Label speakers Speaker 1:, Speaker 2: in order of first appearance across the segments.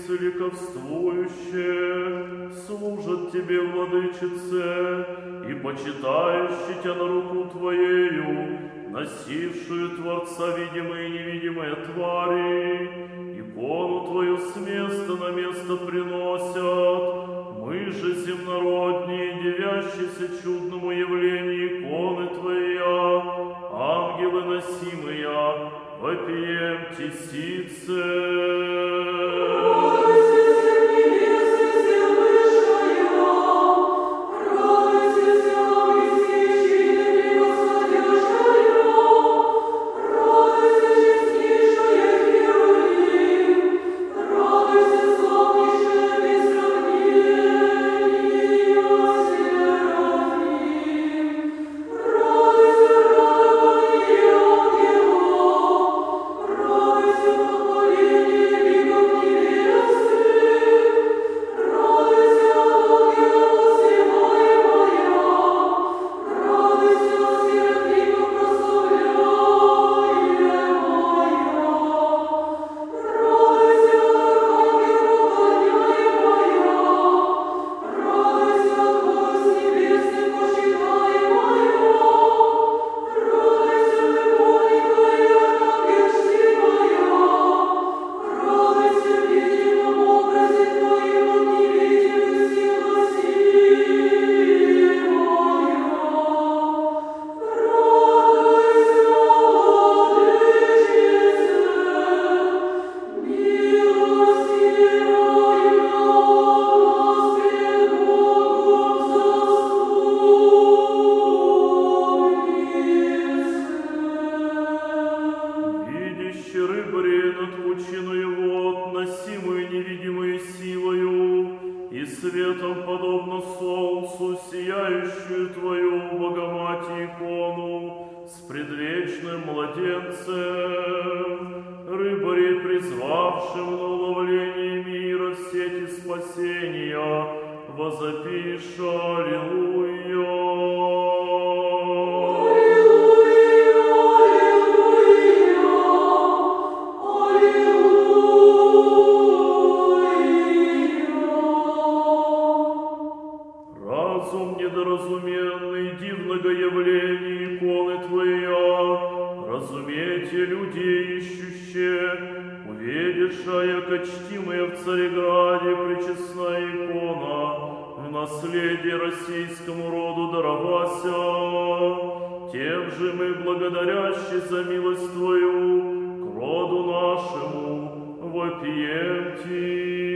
Speaker 1: великовствующие, служат тебе, владычице, и почитающие тебя на руку твоею, носившую Творца видимые и невидимые твари, икону твою с места на место приносят. Мы же, земнородние, дивящиеся чудному явлению иконы твоя, ангелы носимые, вопием тесице. Светом, подобно солнцу, сияющую твою, Богоматерь, икону с предвечным младенцем, рыбари, призвавшим на уловление мира в сети спасения, возопишь аллилуйя. Недоразуменный дивного явления иконы твоя, разумейте, люди ищущие, увидевшая, чтимая в Цареграде пречестная икона, в наследие российскому роду даровася, тем же мы, благодарящие за милость твою, к роду нашему вопием ти.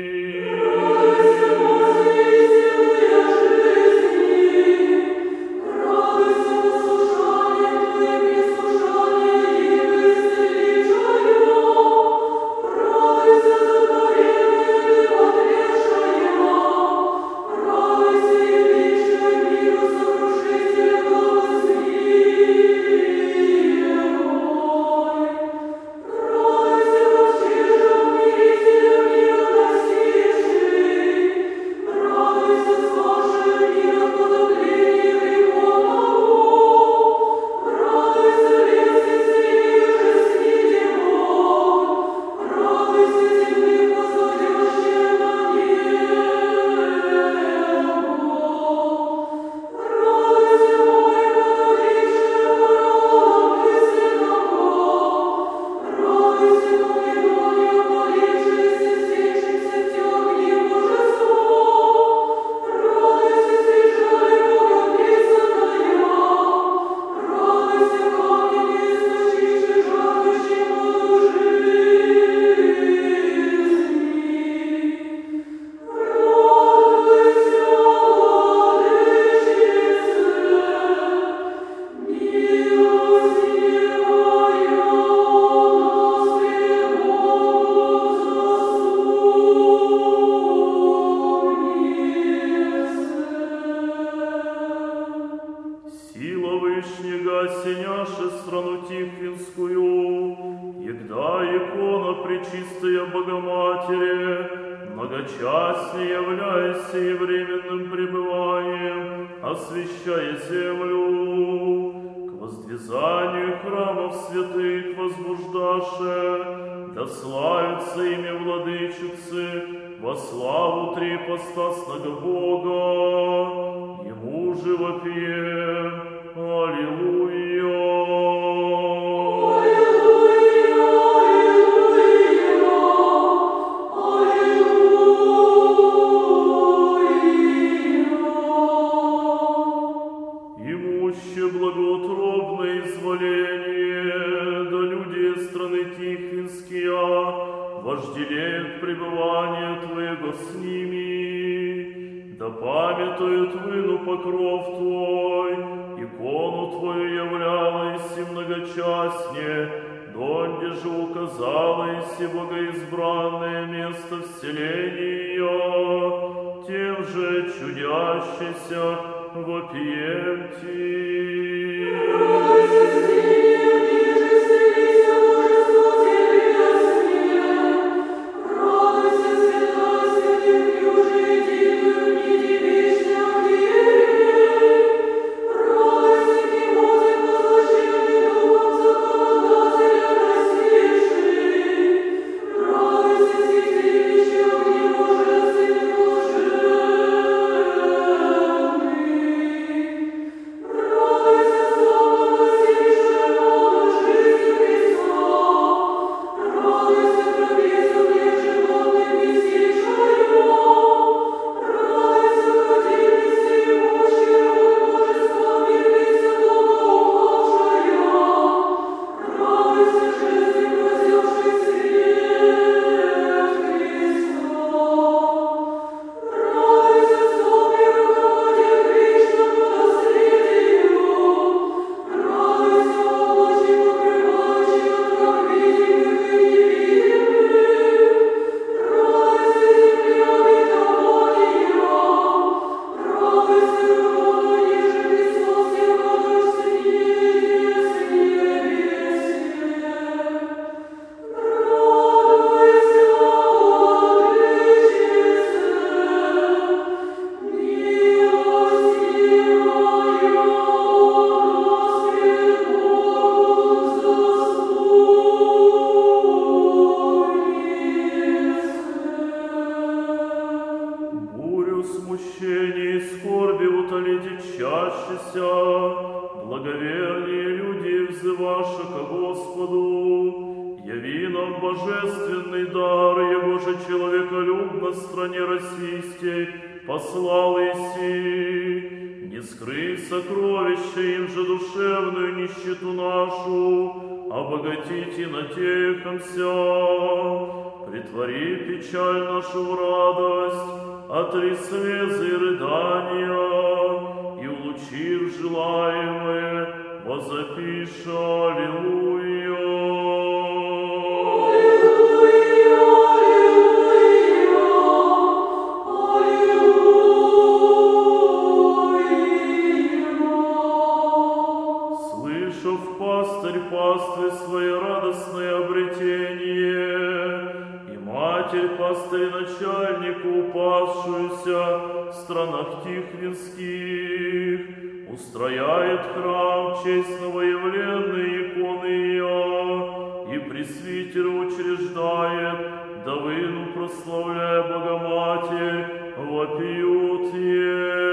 Speaker 1: осеняши страну Тихвинскую, егда икона пречистая Богоматери, многочастнее являясь и временным пребыванием, освящая землю, к воздвизанию храмов святых возбуждаше, да славится имя Владычицы, во славу трипостасного Бога, Ему же вопием. Аллилуйя! Имуще благоутробное изволение, да люди страны Тихвинские вожделеют пребывание Твоего с ними, да памятуют выну покров Твой, икону Твою являлась и многочастне, донде же указалось и богоизбранное место вселения, тем же чудящийся вопием Ти. Смущение и скорби утолите чащися, благоверные люди, взываша ко Господу, яви нам божественный дар, Его же человеколюбно стране российской послал Иси, не скрый сокровища им же душевную нищету нашу, обогатите натехомся, притвори печаль нашу в радость, отри слезы и рыдания, и, улучив желаемое, возопишь Аллилуйя. Слышав пастырь паствы свое радостное обретение, Матерь пастырь начальнику упавшуюся в странах Тихвинских, устрояет храм в честь новоявленной иконы ее, и пресвитера учреждает, да выну прославляя Богоматерь, вопиют ей.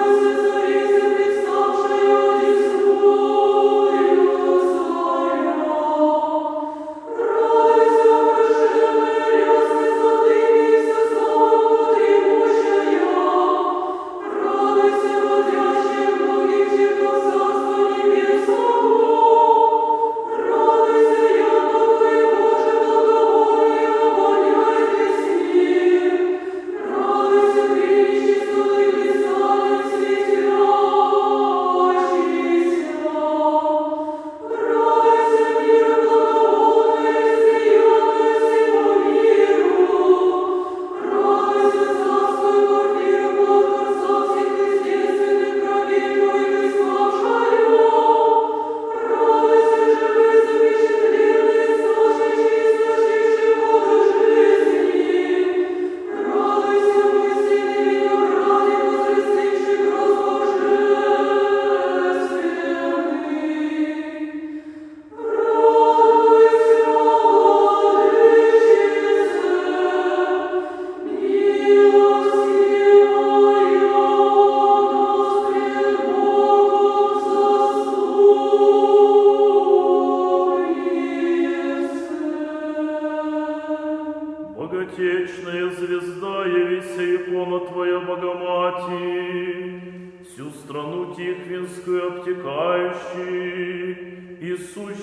Speaker 2: Аллилуйя.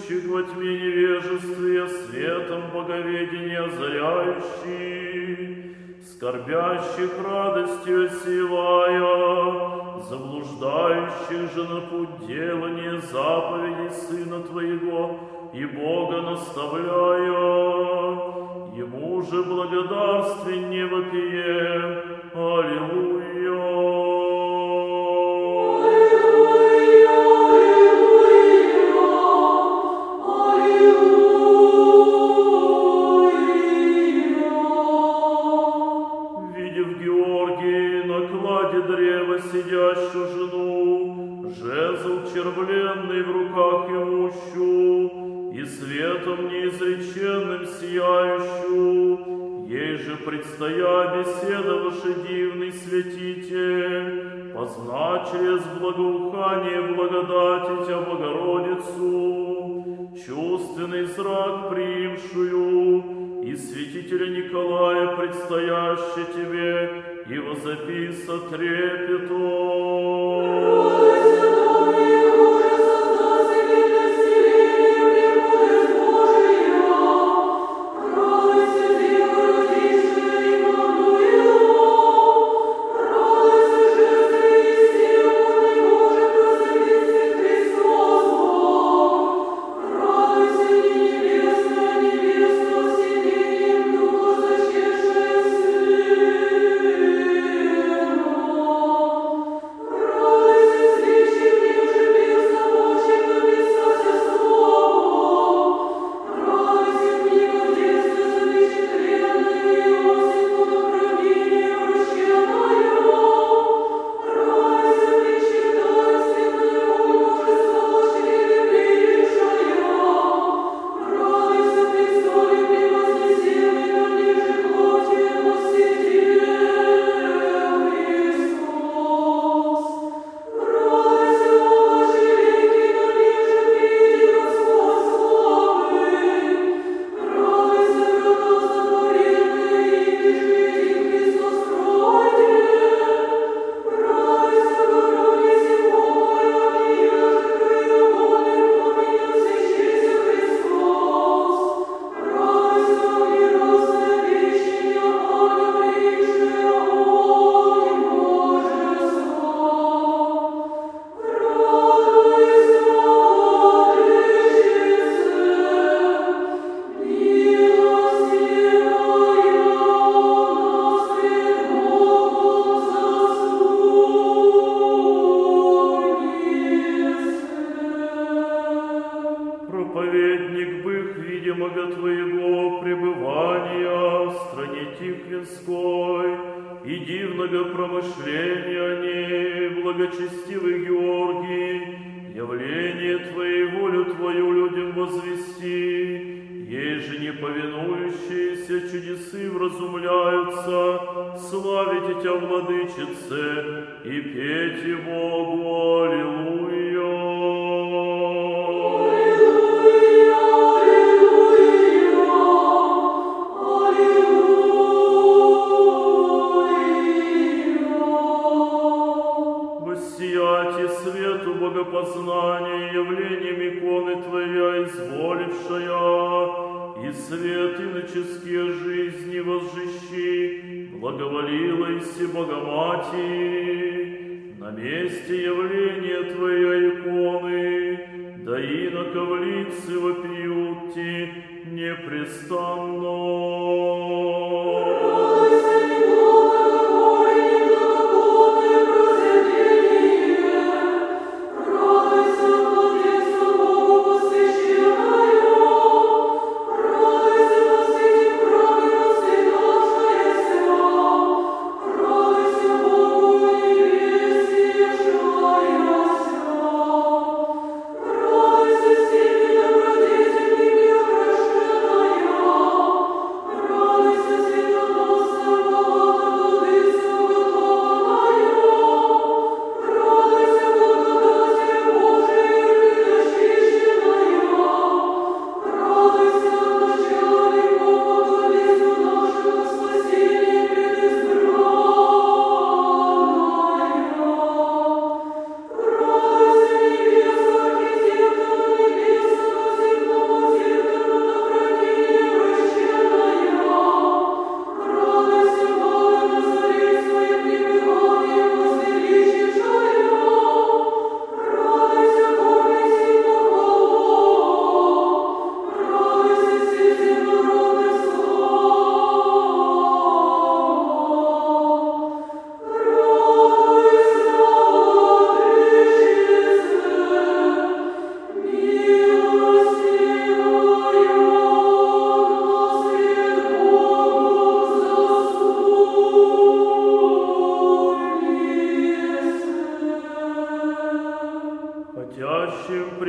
Speaker 1: идущих во тьме невежествия, светом боговедения озаряющий, скорбящих радостью осевая, заблуждающих же на путь делания заповедей Сына Твоего и Бога наставляя. Ему же благодарственнее вопием. Аллилуйя. Сидящую жену, жезл червленный в руках имущу, и светом неизреченным сияющую, ей же предстоя беседа дивный святитель, позна через благоухание благодати Тя Богородицу, чувственный зрак приимшую, и святителя Николая предстояще Тебе, и возописа трепетом.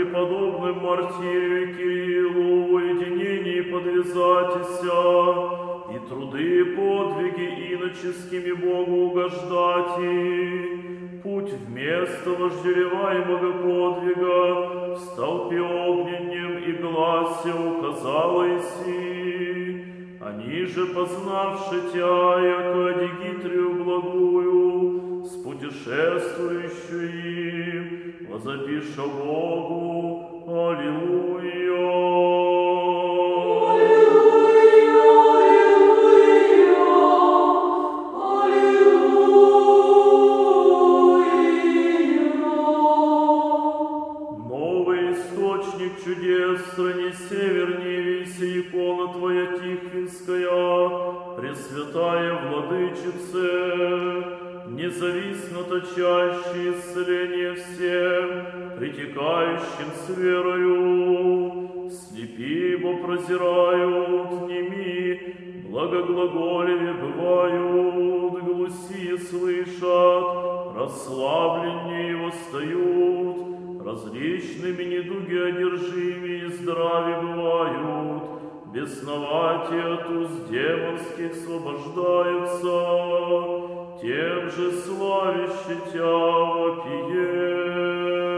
Speaker 1: преподобным Мартирию Кириллу в уединении подвязатися, и труды подвиги иноческими Богу угождати, путь вместо вожделеваемого подвига в столпе огненнем и гласе указала иси. Они же, познавши Тя, яко Дигитрию благую, с путешествующую им, возопиша Богу, Аллилуйя. Чудес, стране севернее вися икона Твоя Тихвинская, Пресвятая Владычице, независно точащее исцеление всем, притекающим с верою, слепи, бо прозирают, неми, благоглаголеве бывают, глухие слышат, расслабленнее восстают, различными недуги одержимы и здрави бывают, бесноватые от уст демонских освобождаются, тем же славище Тя вопиет.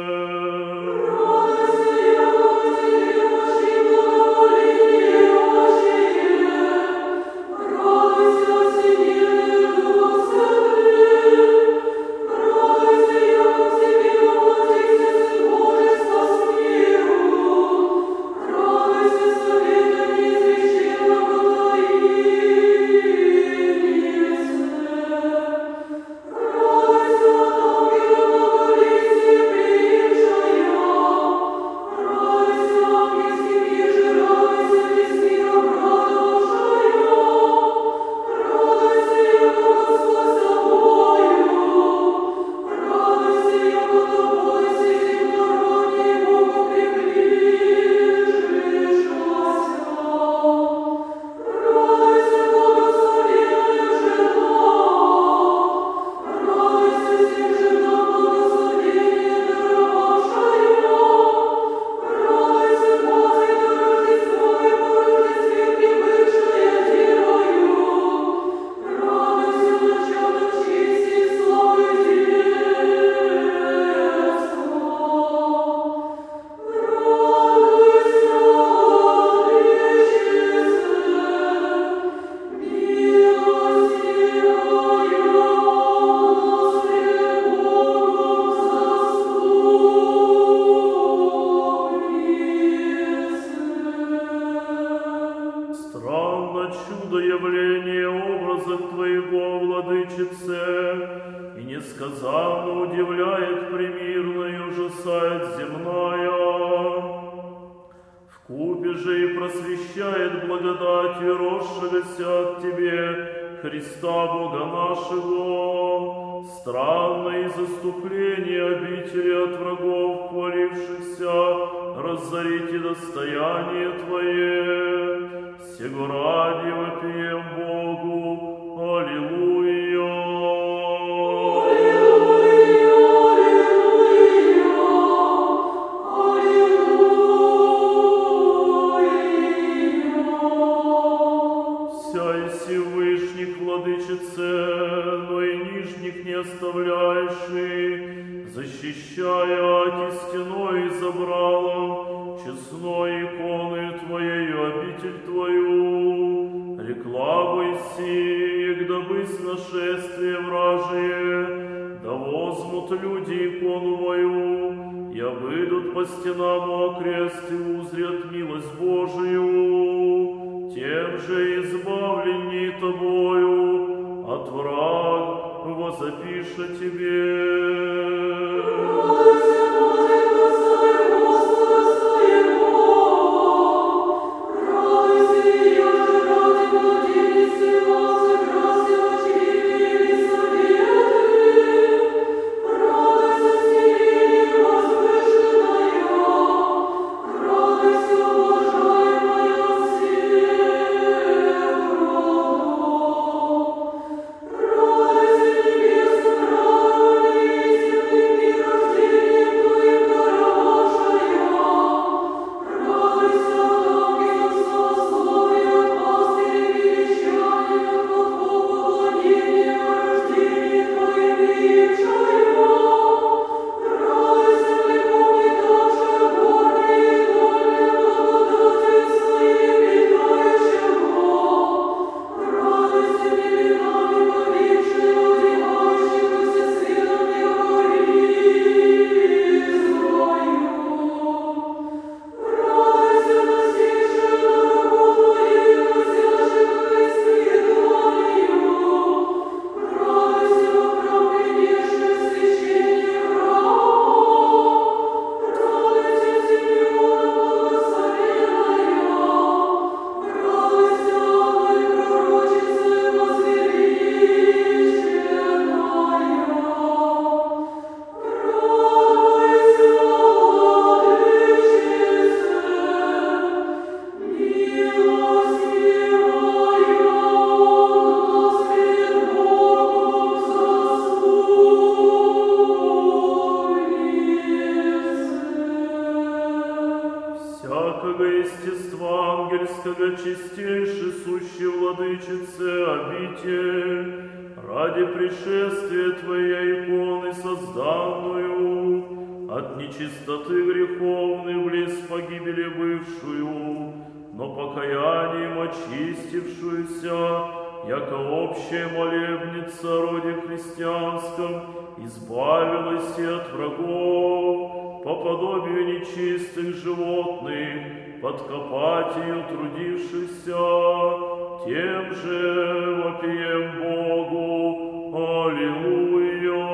Speaker 1: Чудо явление образов Твоего, Владычице, и несказанно удивляет премирно и ужасает земная. Вкупе же и просвещает благодатью росшегося от Тебе, Христа Бога нашего, странное заступление обители от врагов, хвалившихся, разорите достояние Твое. Сего ради вопием Богу, Аллилуйя. Вся иси вышних, Владычице, но и нижних не оставляешь, защищая от стеной забрала честной иконы Твоею обитель Твою, рекла бы си, когда бысь нашествие вражие, да возьмут люди икону мою, и обыдут по стенам окрест и узрят милость Божию, тем же избавленней Тобою от враг возопиша Тебе. всякого естества ангельского, чистейшей сущей владычице обитель, ради пришествия Твоей иконы, созданную, от нечистоты греховной близ погибели бывшую, но покаянием очистившуюся, яко общая молебница о роде христианском, избавилась и от врагов, по подобию нечистых животных, подкопать ее трудившихся, тем же вопием Богу. Аллилуйя!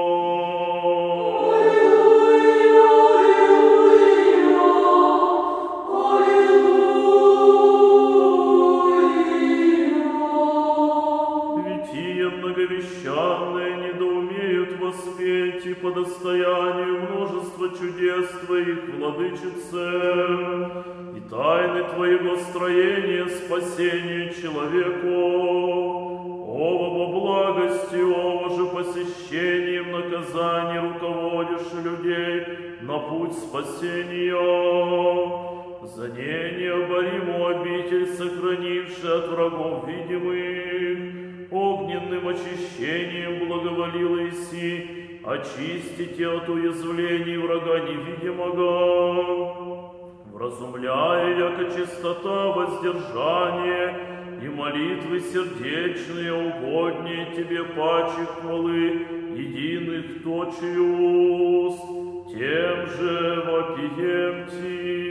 Speaker 1: Многовещанные недоумеют воспеть и по достоянию множество чудес Твоих, Владычице, и тайны Твоего строения спасения человеку, ово во благости, ово же посещением наказания руководишь людей на путь спасения. За ней необоримую обитель сохранивший от врагов видимых, огненным очищением благоволила Иси, очистите от уязвлений врага невидимого, вразумляя, яко чистота воздержания и молитвы сердечные угоднее Тебе паче хвалы единых точию уст, тем же вопием Ти.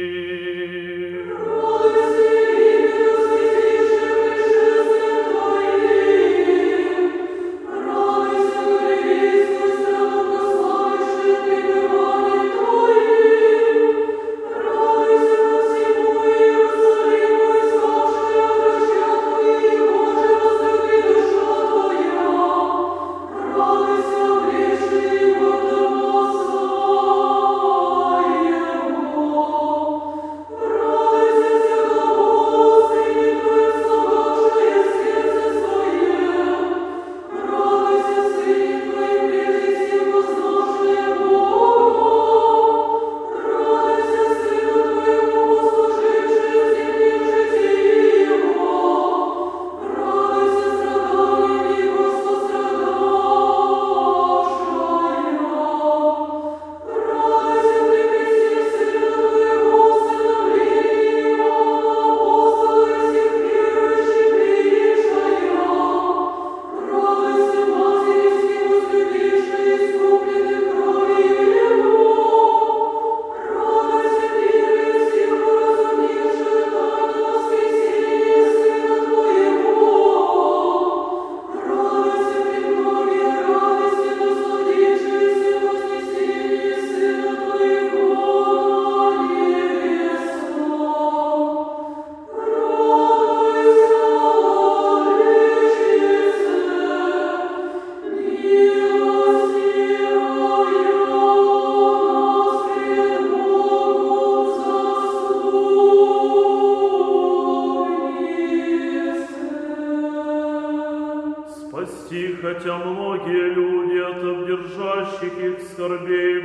Speaker 1: Хотя многие люди от обдержащих их скорбей и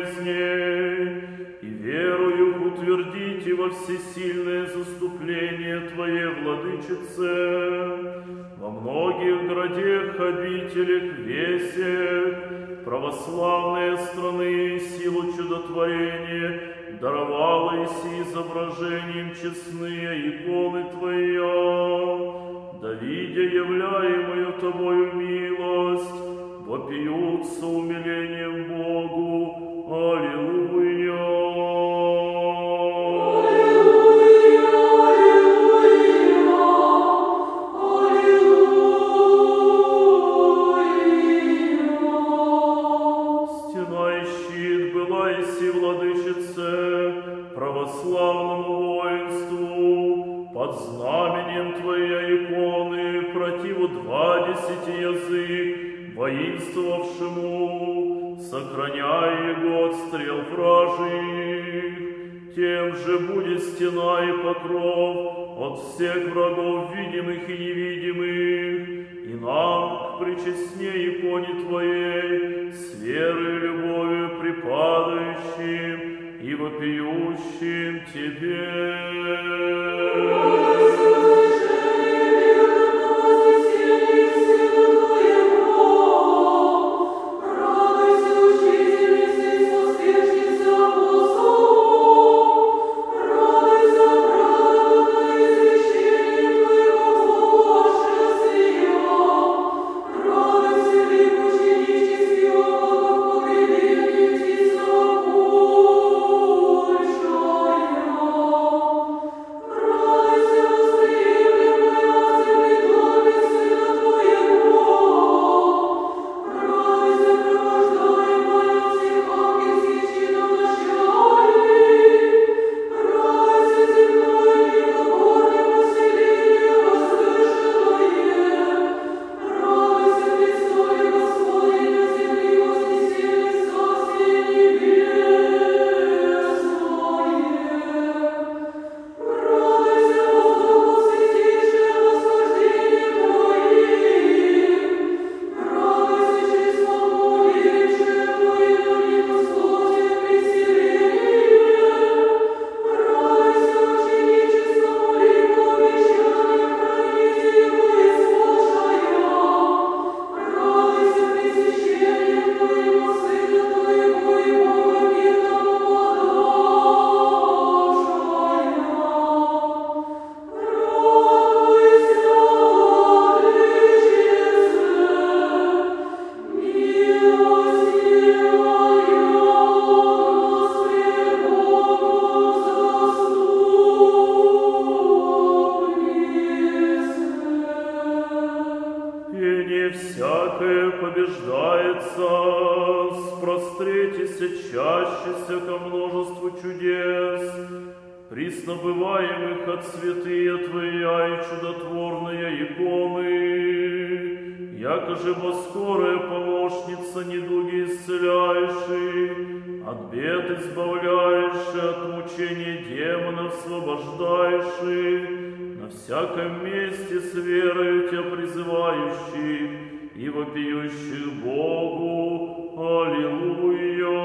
Speaker 1: болезней, и верою утвердите во всесильное заступление Твое, Владычице, во многих городах, обителях, весях, православные страны силу чудотворения даровала Иси изображением честные иконы Твоя, да видя являемую Тобою милость, вопиются умилением Богу. Аллилуйя! Стена и щит была Иси, Владычице, православному воинству, под знаменем Твоей иконы противу 20 язык, воинствовавшему, сохраняя его от стрел вражьих, тем же будет стена и покров от всех врагов видимых и невидимых, и нам к причестне иконе Твоей с верой и любовью припадающим, и вопиющим Тебе. Всякое побеждается, спростретися чащися ко множеству чудес, приснобываемых от святые Твоя и чудотворные иконы, якоже во скорая помощница недуги исцеляющий, от бед избавляющий, от мучения демонов освобождающий, на всяком месте с верою Тебя призывающих и вопиющих Богу. Аллилуйя!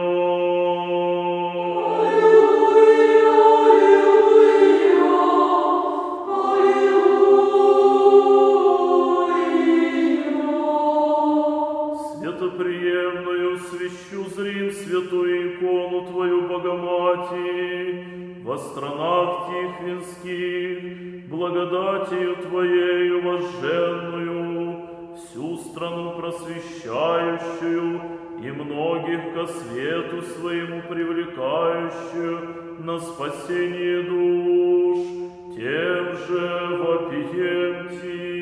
Speaker 1: Святоприемную свящу зрим святую икону Твою, Богоматерь, во странах тихвинских, благодатью Твоею вожженную, всю страну просвещающую и многих ко свету своему привлекающую на спасение душ, тем же вопием Ти.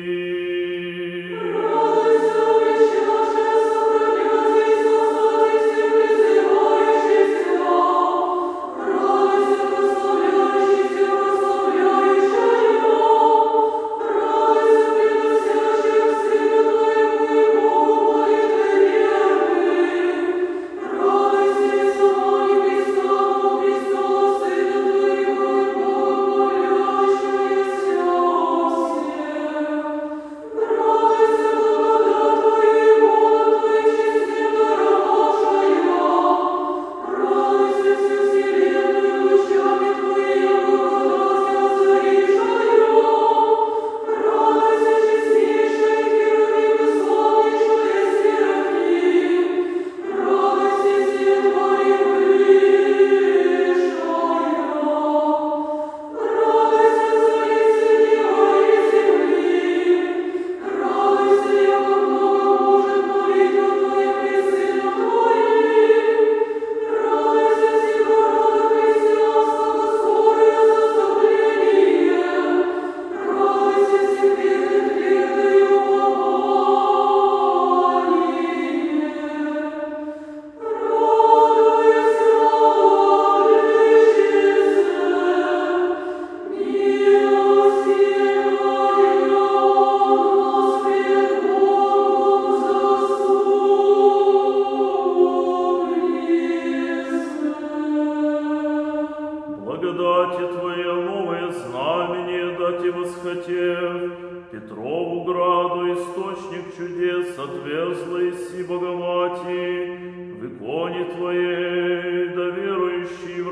Speaker 1: Благодати Твоя новое знамение дать и восхотев, Петрову граду источник чудес отверзла иси Богоматерь, в иконе Твоей, да верующие в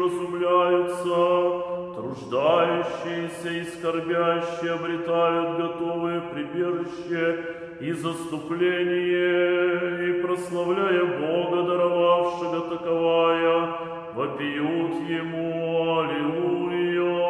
Speaker 1: вразумляются, труждающиеся и скорбящие обретают готовое прибежище и заступление, и, прославляя Бога, даровавшего таковая, вопиют Ему Аллилуйя.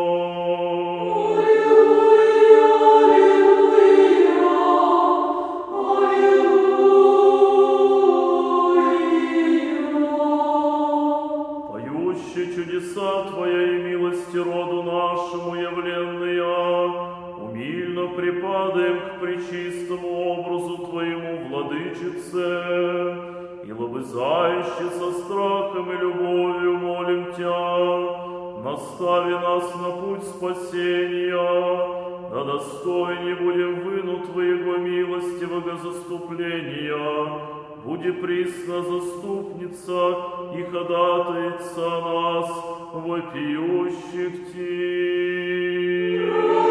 Speaker 1: Чудеса Твоя и милости роду нашему явленные, умильно припадаем к пречистому образу Твоему, Владычице, и лобызающе со страхом и любовью молим Тя, настави нас на путь спасения, да достойнее будем выну Твоего милостивого заступления. Буди присно заступница и ходатайца нас, вопиющих Ти.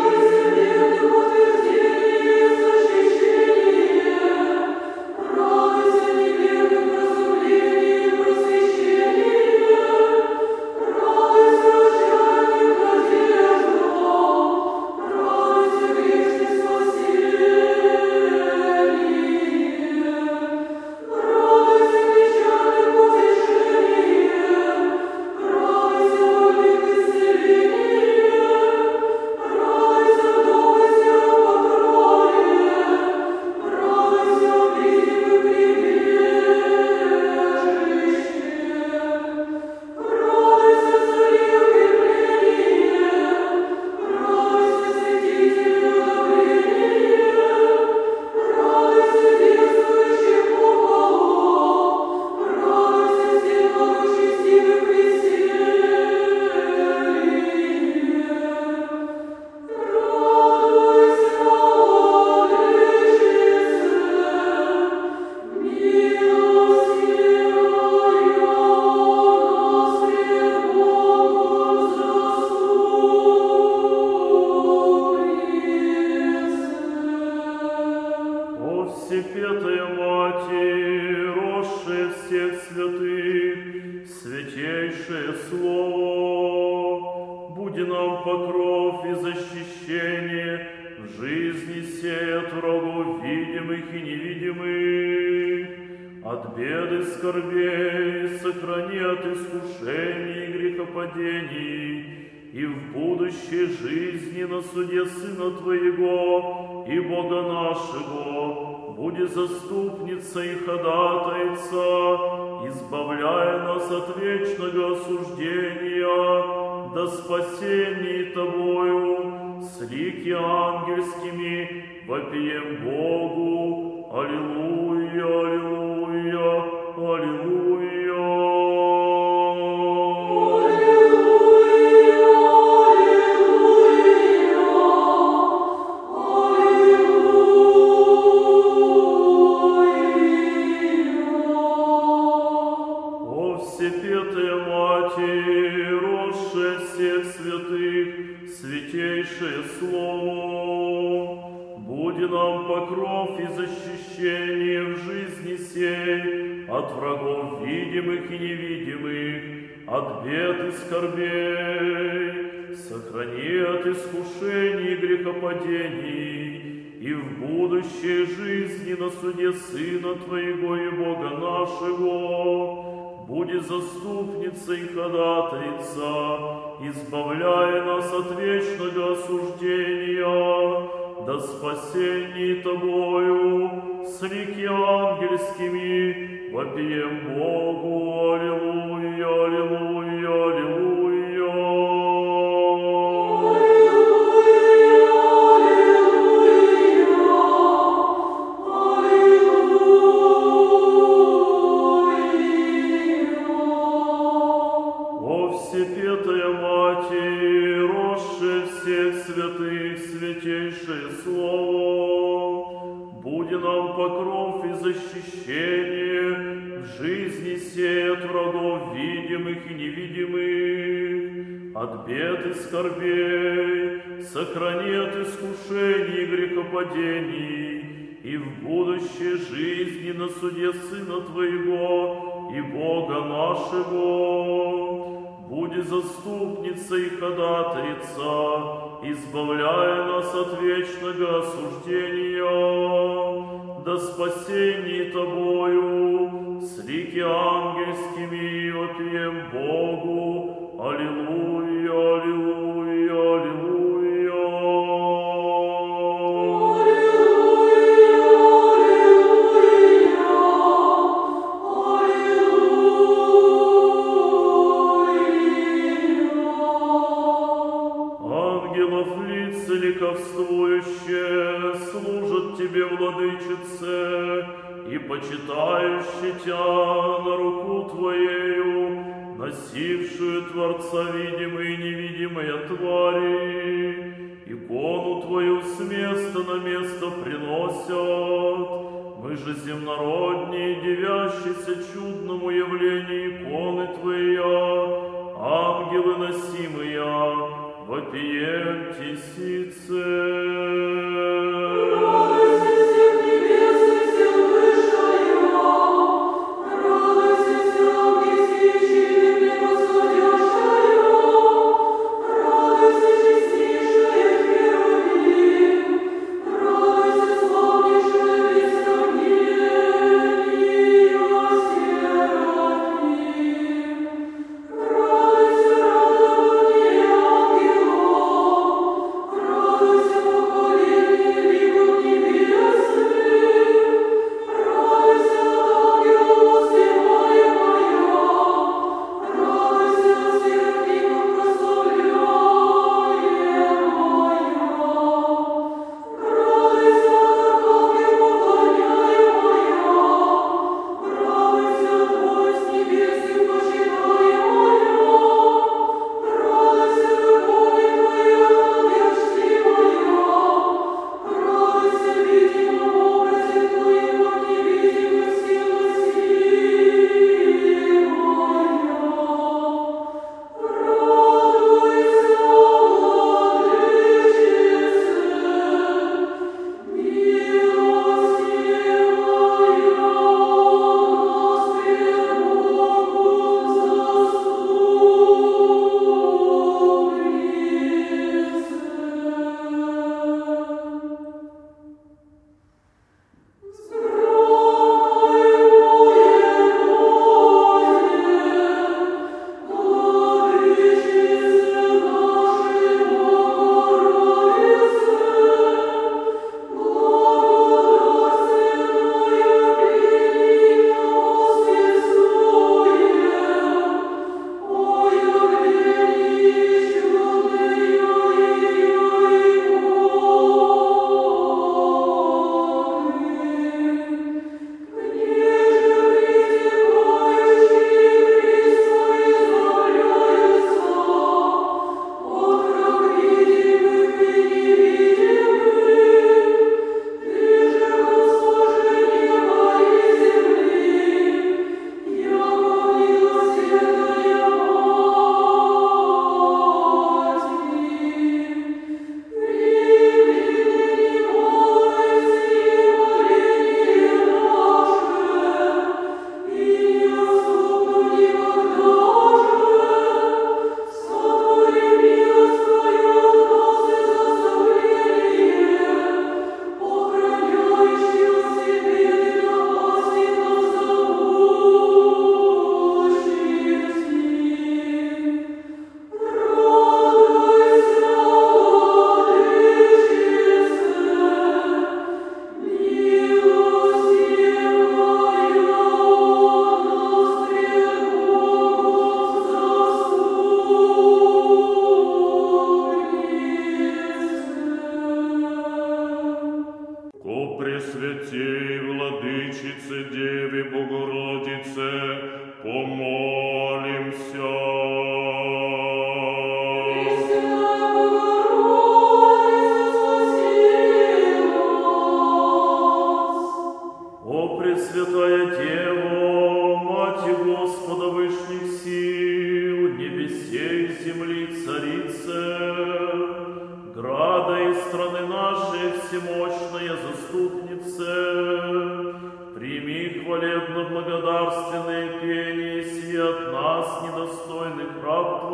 Speaker 1: Всепетая Матерь, росшая всех святых, святейшее Слово, буди нам покров и защищение в жизни сей от врагов видимых и невидимых, от бед и скорбей, сохрани от искушений и грехопадений, и в будущей жизни на суде Сына Твоего и Бога нашего, буди заступница и ходатайца, избавляя нас от вечного осуждения, до спасения Тобою, с лики ангельскими, вопием Богу. Аллилуйя, аллилуйя, аллилуйя. Всепетая Матерь, росшая всех святых, святейшее Слово, буди нам покров и защищение в жизни сей от врагов видимых и невидимых, от бед и скорбей, сохрани от искушений и грехопадений, и в будущей жизни на суде Сына Твоего и Бога нашего, буди заступница и ходатайца, избавляя нас от вечного осуждения, до спасения Тобою, с лики ангельскими, вопием Богу. Аллилуйя, аллилуйя, аллилуйя. Всепетая Матерь, росшая всех святых, святейшее Слово, буди нам покров и защищение в жизни сей от врагов видимых и невидимых, от бед и скорбей, сохрани от искушений и грехопадений, и в будущей жизни на суде Сына Твоего и Бога нашего, буди заступница и ходатайца, избавляя нас от вечного осуждения, до спасения Тобою, с лики ангельскими вопием Богу. Аллилуйя, аллилуйя, аллилуйя. Ангелов лица ликовствующие служат Тебе, Владычице, и почитающие Тя на руку Твоею, носившую Творца видимые и невидимые твари, икону Твою с места на место приносят. Мы же земнородние, дивящиеся чудному явлению иконы Твоя, ангелы носимые, вопием Тисице. Пресвятей, Владычице, Деве Богородице, помолимся. О Пресвятая Дева, Мати Господа Вышних сил, небесей и земли Царице, града и страны нашей всемощная заступнице, прими хвалебно-благодарственное пение сие от нас, недостойных раб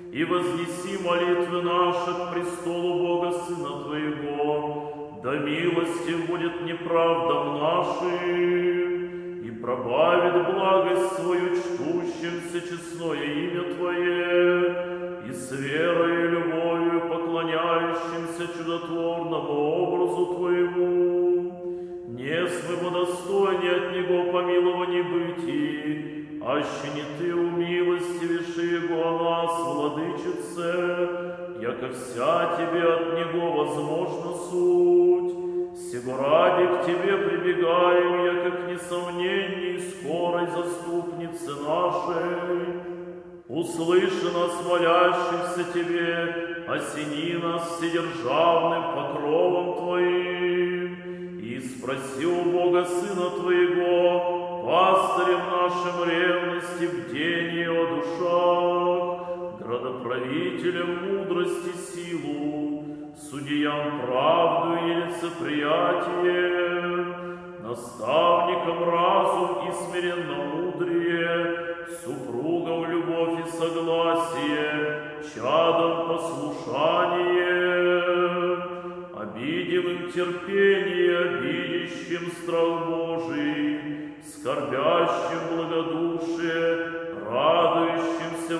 Speaker 1: и вознеси молитвы наши к престолу Бога Сына Твоего, да милостив будет неправдам нашим, и пробавит благость свою чтущимся честное имя Твое, и с верой и любовью поклоняющимся чудотворному образу Твоему. Не мы достойны от Него помилования бытии, аще не Ты умилостивишь Его о нас, Владычице, яко вся Тебе от Него возможна суть. Сего ради к Тебе прибегаем, яко к несомненней скорой заступнице нашей. Услыши нас, молящихся Тебе, осени нас вседержавным покровом Твоим, и спроси у Бога Сына Твоего, пастырем нашим ревности, бдение о душах, градоправителем мудрости силу, судьям правду и нелицеприятие, наставником разум и смиренно-мудрие, супругов любовь и согласие, чадом послушание, обидимым терпение, обидящим страх Божий, скорбящим благодушие, радующимся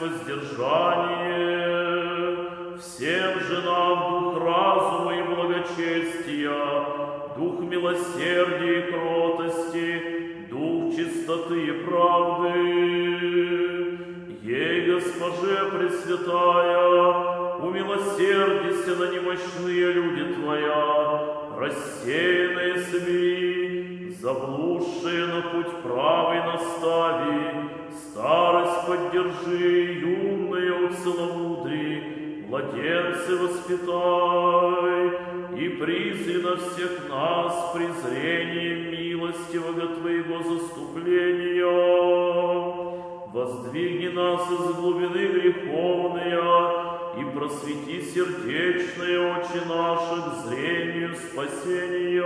Speaker 1: воздержание, всем же нам дух разума и благочестия, дух милосердия и кротости, дух чистоты и правды. Ей, Госпоже Пресвятая, умилосердися на немощные люди Твоя, рассеянные смири, заблудшие на путь правый настави, старость поддержи, юные уцеломудри, младенцы воспитай, и призри на всех нас презрением милостивого Твоего заступления. Воздвигни нас из глубины греховные и просвети сердечные очи наши к зрению спасения.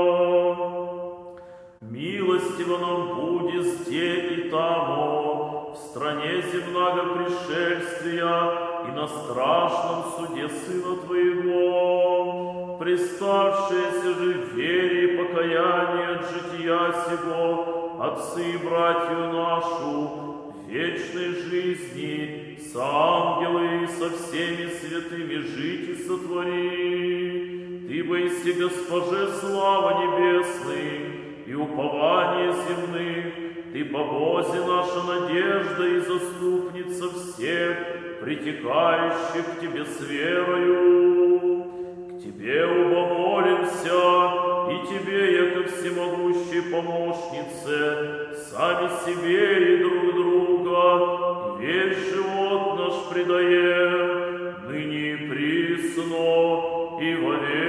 Speaker 1: Милостиво нам буди зде и тамо, в стране земного пришествия и на страшном суде Сына Твоего, приставшиеся же в вере и покаянии от жития сего, отцы и братью нашу, вечной жизни, с ангелы и со всеми святыми жить и сотвори. Ты бойся, Госпоже, слава небесных и упование земных, Ты по Бозе наша надежда и заступница всех, притекающих к Тебе с верою. К Тебе убомолимся, и Тебе, яко всемогущей помощнице, сами себе и друг друга, весь живот наш предаем, ныне и присно, и во веки.